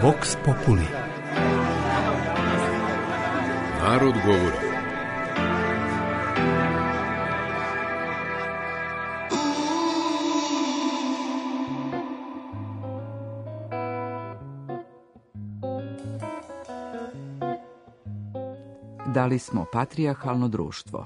Vox Populi. Narod govori. Da li smo patrijarhalno društvo?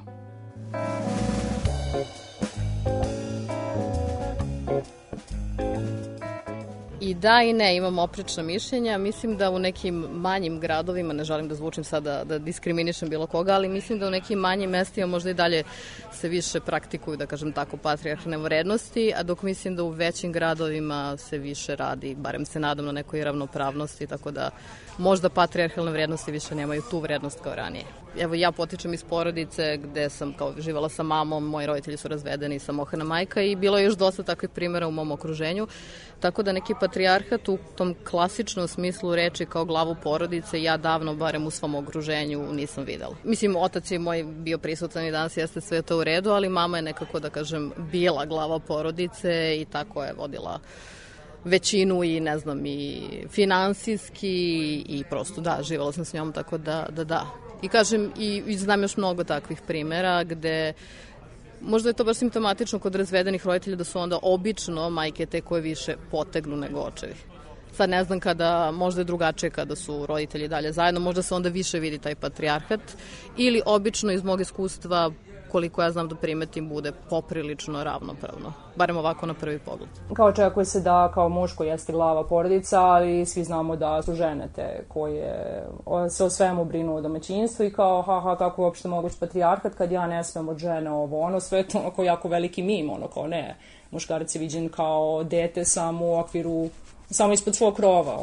I da i ne, imam oprečna mišljenja. Mislim da u nekim manjim gradovima, ne želim da zvučim sada da diskriminišem bilo koga, ali mislim da u nekim manjim mestima možda i dalje se više praktikuju, da kažem tako, patrijarhalne vrednosti, a dok mislim da u većim gradovima se više radi, barem se nadam, na nekoj ravnopravnosti, tako da možda patrijarhalne vrednosti više nemaju tu vrednost kao ranije. Evo, ja potičem iz porodice gde sam kao živala sa mamom, moji roditelji su razvedeni, samohrana majka i bilo je još dosta takvih primjera u mom okruženju, tako da neki patrijarhat u tom klasičnom smislu reči kao glavu porodice ja davno, barem u svom okruženju, nisam videla. Mislim, otac je moj bio prisutan i danas jeste sve to u redu, ali mama je nekako, da kažem, bila glava porodice i tako je vodila većinu i ne znam, i finansijski i prosto da, živala sam s njom, tako da. I kažem, i znam još mnogo takvih primjera gde možda je to baš simptomatično kod razvedenih roditelja da su onda obično majke te koje više potegnu nego očevi. Sad ne znam kada, možda je drugačije kada su roditelji dalje zajedno, možda se onda više vidi taj patrijarhat ili obično iz mog iskustva, koliko ja znam da primetim, bude poprilično ravnopravno. Barem ovako na prvi pogled. Kao očekuje se da kao muško jeste glava porodica, ali svi znamo da su žene te koje se o svemu brinu o domaćinstvu i kao kako je uopšte moguć patrijarhat kad ja ne smem od žene ono, sve to onako jako veliki mim, kao ne, muškarac je viđen kao dete samo u okviru, samo ispod svog krova,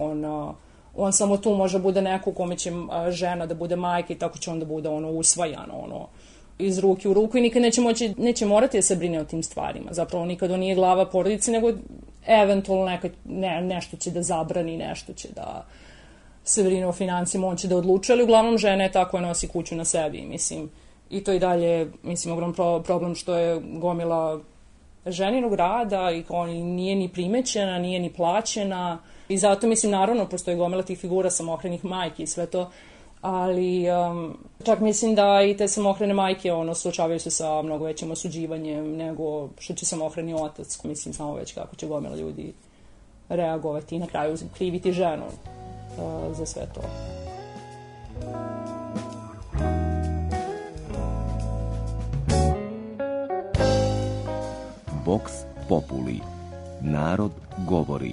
on samo tu može bude neko kome će žena da bude majka i tako će on da bude usvajan, iz ruke u ruku i nikad neće morati da se brine o tim stvarima. Zapravo nikad on nije glava porodice, nego eventualno nešto će da zabrani, nešto će da se brine o financijama, on će da odluče, ali uglavnom žena je tako, nosi kuću na sebi, mislim. I to i dalje, mislim, ogrom problem što je gomila ženinog rada i kao nije ni primećena, nije ni plaćena i zato, mislim, naravno, postoji gomila tih figura samohranih majki i sve to, ali čak mislim da i te samohrane majke suočavaju se sa mnogo većim osuđivanjem nego što će samohrani otac. Mislim, znamo već kako će gomila ljudi reagovati i na kraju kriviti ženu za sve to. Vox Populi. Narod govori.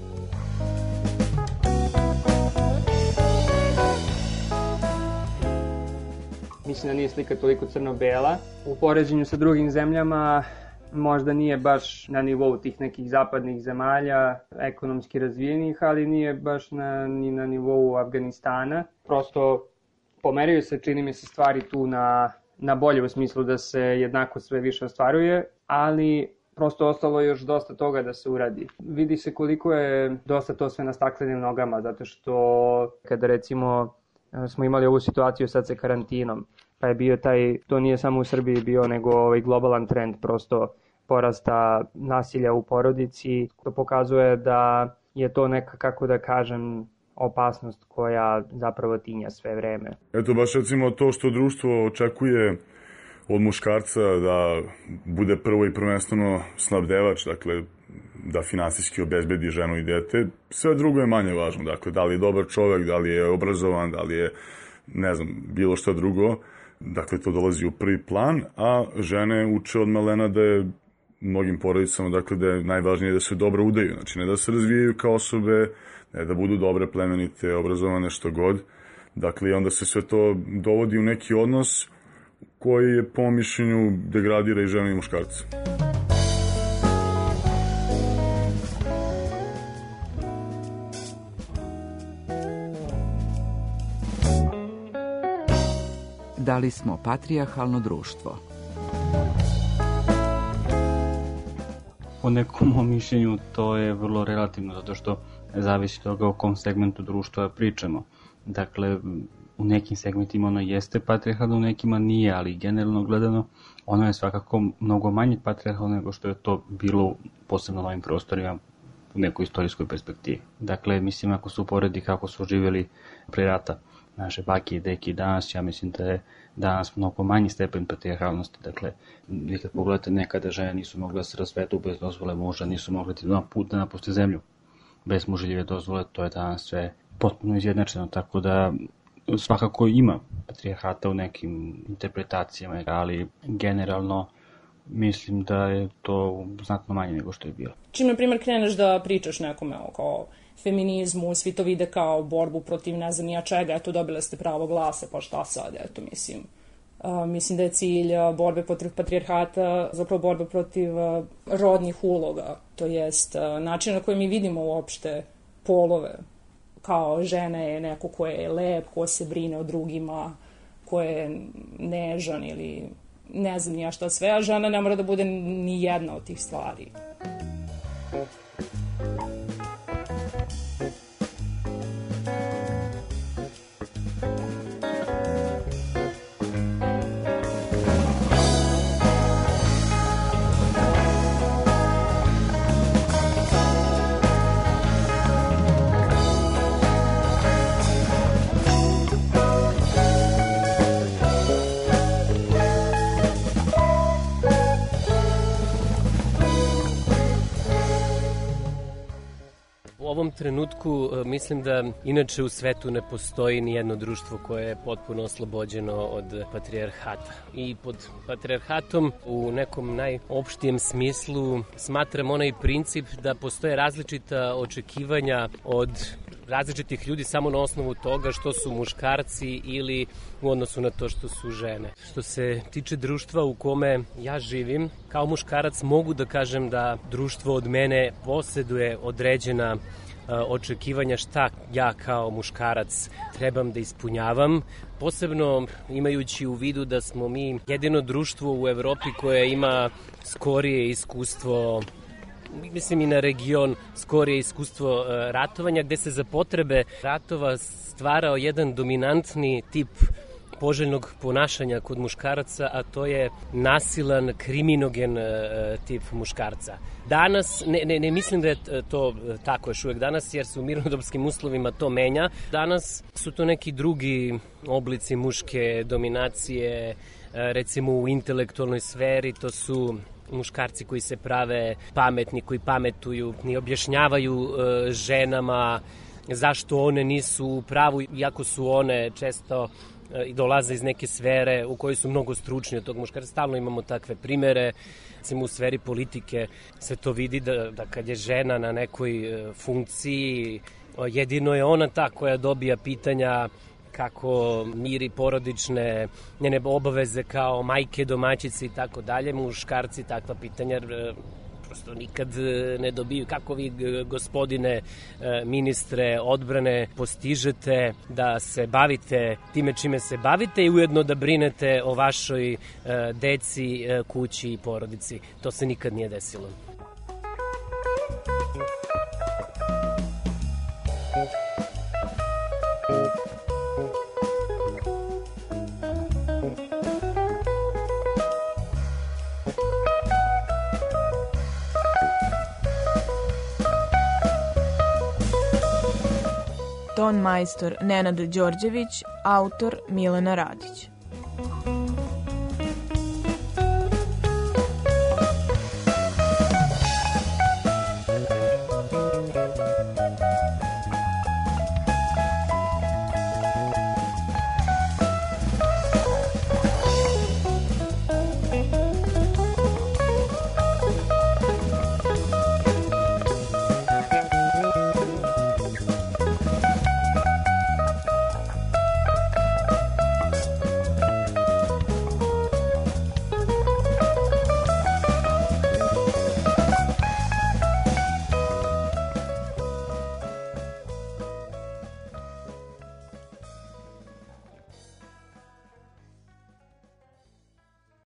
Mislim da nije slika toliko crno-bela. U poređenju sa drugim zemljama možda nije baš na nivou tih nekih zapadnih zemalja, ekonomski razvijenih, ali nije baš ni na nivou Afganistana. Prosto pomeraju se, čini mi se, stvari tu na bolje u smislu da se jednako sve više ostvaruje, ali prosto ostalo je još dosta toga da se uradi. Vidi se koliko je dosta to sve na staklenim nogama, zato što kada recimo smo imali ovu situaciju sad sa karantinom, pa je bio to nije samo u Srbiji bio, nego globalan trend prosto porasta nasilja u porodici. To pokazuje da je to neka, kako da kažem, opasnost koja zapravo tinja sve vreme. Eto, baš recimo to što društvo očekuje od muškarca da bude prvo i prvenstveno snabdevač, dakle da finansijski obezbedi ženu i dete, sve drugo je manje važno, dakle da li je dobar čovek, da li je obrazovan, da li je, ne znam, bilo šta drugo, dakle to dolazi u prvi plan, a žene uče od malena da je mnogim porodicama, dakle da je najvažnije da se dobro udaju, znači ne da se razvijaju kao osobe, ne da budu dobre, plemenite, obrazovane, što god, dakle i onda se sve to dovodi u neki odnos koji je po mišljenju degradira i žene i muškarce. Da li smo patrijarhalno društvo? Po nekom mom mišljenju to je vrlo relativno, zato što zavisi od toga o kom segmentu društva pričamo. Dakle, u nekim segmentima ono jeste patrijarhalno, u nekima nije, ali generalno gledano ono je svakako mnogo manje patrijarhalno nego što je to bilo posebno na ovim prostorima u nekoj istorijskoj perspektivi. Dakle, mislim, ako se uporedi kako su živjeli pre rata naše bake i deke danas, ja mislim da je danas mnogo manji stepen patrijarhalnosti. Dakle, vi kad pogledate, nekada žene nisu mogle da se razvedu bez dozvole muža, nisu mogli na put da napuste zemlju bez muželjeve dozvole, to je danas sve potpuno izjednačeno, tako da svakako ima patrijarhata u nekim interpretacijama, ali generalno mislim da je to znatno manje nego što je bilo. Čim, na primjer, kreneš da pričaš nekome o feminizmu, svi to vide kao borbu protiv ne znam nija čega, eto, dobile ste pravo glasa, pa šta sad, eto, mislim. Mislim da je cilj borbe protiv patrijarhata zapravo borba protiv rodnih uloga, to jest način na koji mi vidimo uopšte polove, kao žena je neko ko je lep, ko se brine o drugima, ko je nežan ili ne znam nija šta sve, a žena ne mora da bude ni jedna od tih stvari. U ovom trenutku mislim da inače u svetu ne postoji ni jedno društvo koje je potpuno oslobođeno od patrijarhata. I pod patrijarhatom u nekom najopštijem smislu smatram onaj princip da postoje različita očekivanja od različitih ljudi samo na osnovu toga što su muškarci ili u odnosu na to što su žene. Što se tiče društva u kome ja živim, kao muškarac mogu da kažem da društvo od mene poseduje određena očekivanja šta ja kao muškarac trebam da ispunjavam, posebno imajući u vidu da smo mi jedino društvo u Evropi koje ima skorije iskustvo, mislim i na region, skorije iskustvo ratovanja, gde se za potrebe ratova stvarao jedan dominantni tip poželjnog ponašanja kod muškaraca, a to je nasilan, kriminogen tip muškarca. Danas, ne mislim da je to tako još uvek danas, jer se u mirnodopskim uslovima to menja. Danas su to neki drugi oblici muške dominacije, recimo u intelektualnoj sferi, to su muškarci koji se prave pametni, koji pametuju, ni objašnjavaju ženama zašto one nisu u pravu, iako su one često i dolaze iz neke sfere u kojoj su mnogo stručni od tog muškarca. Stalno imamo takve primere. U sferi politike se to vidi da kad je žena na nekoj funkciji, jedino je ona ta koja dobija pitanja kako miri porodične njene obaveze kao majke, domaćice i tako dalje. Muškarci takva pitanja prosto nikad ne dobiju. Kako vi, gospodine ministre odbrane, postižete da se bavite time čime se bavite i ujedno da brinete o vašoj deci, kući i porodici? To se nikad nije desilo. Ton majstor Nenad Đorđević, autor Milena Radić.